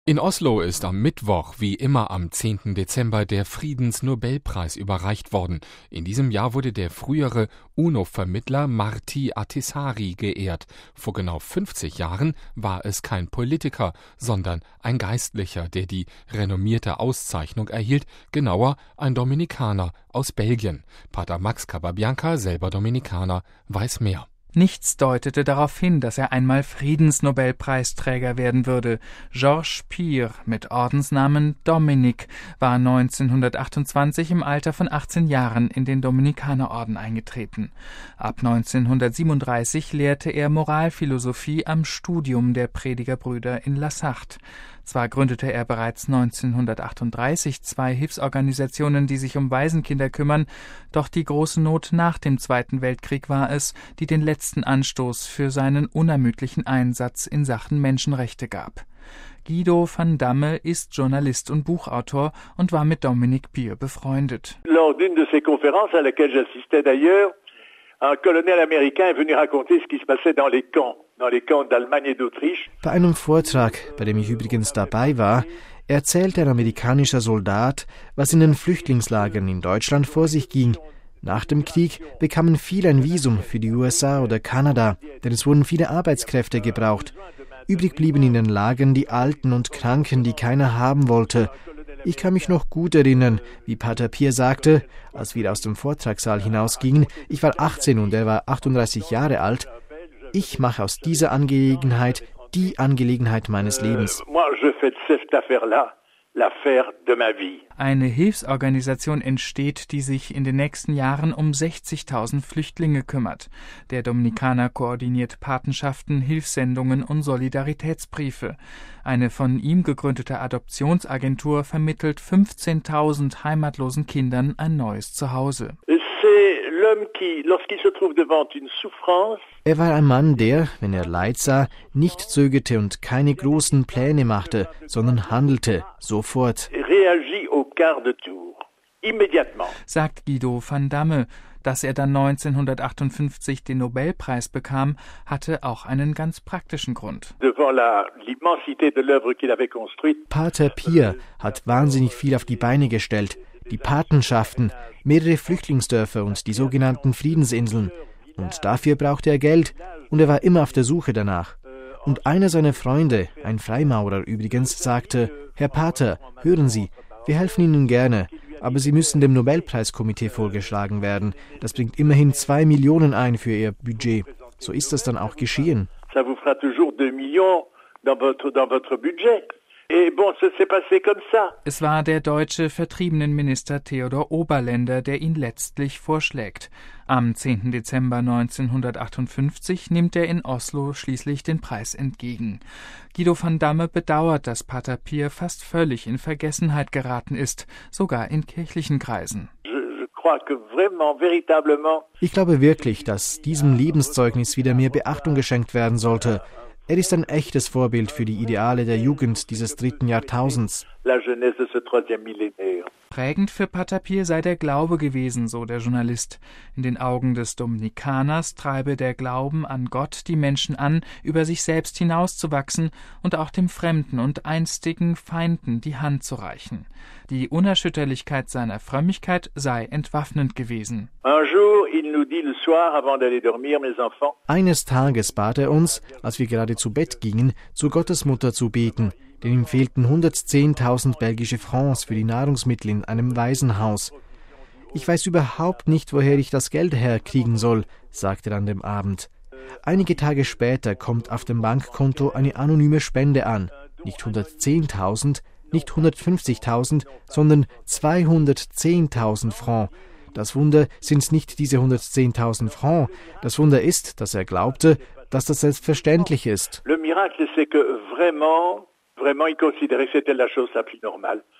In Oslo ist am Mittwoch, wie immer am 10. Dezember, der Friedensnobelpreis überreicht worden. In diesem Jahr wurde der frühere UNO-Vermittler Martti Ahtisaari geehrt. Vor genau 50 Jahren war es kein Politiker, sondern ein Geistlicher, der die renommierte Auszeichnung erhielt, genauer ein Dominikaner aus Belgien. Pater Max Cababianca, selber Dominikaner, weiß mehr. Nichts deutete darauf hin, dass er einmal Friedensnobelpreisträger werden würde. Georges Pire mit Ordensnamen Dominik war 1928 im Alter von 18 Jahren in den Dominikanerorden eingetreten. Ab 1937 lehrte er Moralphilosophie am Studium der Predigerbrüder in La Sarthe. Zwar gründete er bereits 1938 2 Hilfsorganisationen, die sich um Waisenkinder kümmern, doch die große Not nach dem Zweiten Weltkrieg war es, die den letzten Anstoß für seinen unermüdlichen Einsatz in Sachen Menschenrechte gab. Guido van Damme ist Journalist und Buchautor und war mit Dominic Pire befreundet. Lors d'une de ces conférences à laquelle j'assistais d'ailleurs, un colonel américain est venu raconter ce qui se passait dans les camps d'Allemagne et d'Autriche. Bei einem Vortrag, bei dem ich übrigens dabei war, erzählte ein amerikanischer Soldat, was in den Flüchtlingslagern in Deutschland vor sich ging. Nach dem Krieg bekamen viele ein Visum für die USA oder Kanada, denn es wurden viele Arbeitskräfte gebraucht. Übrig blieben in den Lagern die Alten und Kranken, die keiner haben wollte. Ich kann mich noch gut erinnern, wie Pater Pire sagte, als wir aus dem Vortragssaal hinausgingen, ich war 18 und er war 38 Jahre alt, ich mache aus dieser Angelegenheit die Angelegenheit meines Lebens. Eine Hilfsorganisation entsteht, die sich in den nächsten Jahren um 60.000 Flüchtlinge kümmert. Der Dominikaner koordiniert Patenschaften, Hilfssendungen und Solidaritätsbriefe. Eine von ihm gegründete Adoptionsagentur vermittelt 15.000 heimatlosen Kindern ein neues Zuhause. Er war ein Mann, der, wenn er Leid sah, nicht zögerte und keine großen Pläne machte, sondern handelte, sofort. Sagt Guido van Damme. Dass er dann 1958 den Nobelpreis bekam, hatte auch einen ganz praktischen Grund. Pater Pire hat wahnsinnig viel auf die Beine gestellt. Die Patenschaften, mehrere Flüchtlingsdörfer und die sogenannten Friedensinseln. Und dafür brauchte er Geld und er war immer auf der Suche danach. Und einer seiner Freunde, ein Freimaurer übrigens, sagte, Herr Pater, hören Sie, wir helfen Ihnen gerne, aber Sie müssen dem Nobelpreiskomitee vorgeschlagen werden. Das bringt immerhin 2 Millionen ein für Ihr Budget. So ist das dann auch geschehen. Ça vous fera toujours 2 millions dans votre budget. Es war der deutsche Vertriebenenminister Theodor Oberländer, der ihn letztlich vorschlägt. Am 10. Dezember 1958 nimmt er in Oslo schließlich den Preis entgegen. Guido van Damme bedauert, dass Pater Pire fast völlig in Vergessenheit geraten ist, sogar in kirchlichen Kreisen. Ich glaube wirklich, dass diesem Lebenszeugnis wieder mehr Beachtung geschenkt werden sollte. Er ist ein echtes Vorbild für die Ideale der Jugend dieses 3. Jahrtausends. Prägend für Pater Pire sei der Glaube gewesen, so der Journalist. In den Augen des Dominikaners treibe der Glauben an Gott die Menschen an, über sich selbst hinauszuwachsen und auch dem Fremden und einstigen Feinden die Hand zu reichen. Die Unerschütterlichkeit seiner Frömmigkeit sei entwaffnend gewesen. Eines Tages bat er uns, als wir gerade zu Bett gingen, zur Gottesmutter zu beten, denn ihm fehlten 110.000 belgische Francs für die Nahrungsmittel in einem Waisenhaus. Ich weiß überhaupt nicht, woher ich das Geld herkriegen soll, sagte er an dem Abend. Einige Tage später kommt auf dem Bankkonto eine anonyme Spende an. Nicht 110.000, nicht 150.000, sondern 210.000 Francs. Das Wunder sind nicht diese 110.000 Francs. Das Wunder ist, dass er glaubte, dass das selbstverständlich ist. Le miracle, c'est que vraiment, il considérait que c'était la chose la plus normale.